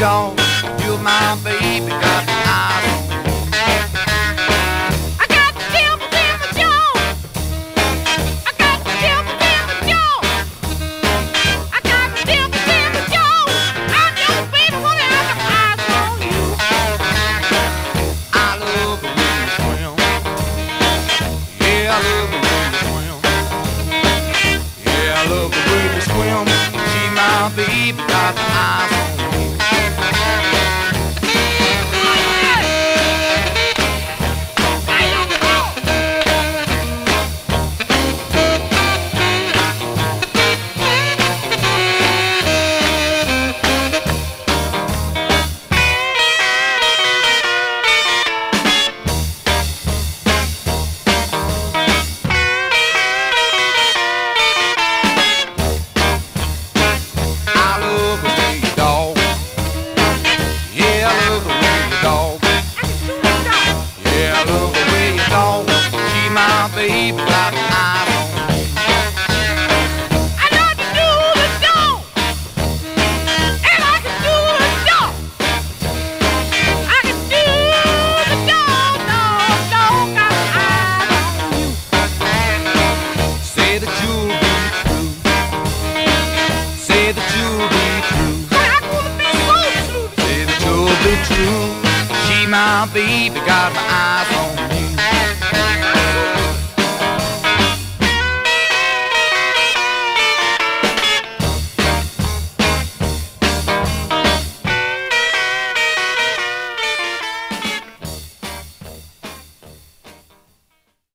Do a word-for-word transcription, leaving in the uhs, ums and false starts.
dog. You're my baby, got my eyes on you. I got the dimples in my jaw. I got the dimples in my jaw. I got the dimples in my jaw. I'm your baby, wanna have my eyes on you. I love the way you swim. Yeah, I love the way you swim. Yeah, I love the way you swim. She's my baby, got my eyes on you. Baby, got my eyes on you. I love to do the dog, and I can do the dog. I can do the dog, dog, dog, got my eyes on you. Say that you'll be true. Say that you'll be true. I wanna be so true. Say that you'll be true. She my baby, got my eyes on you.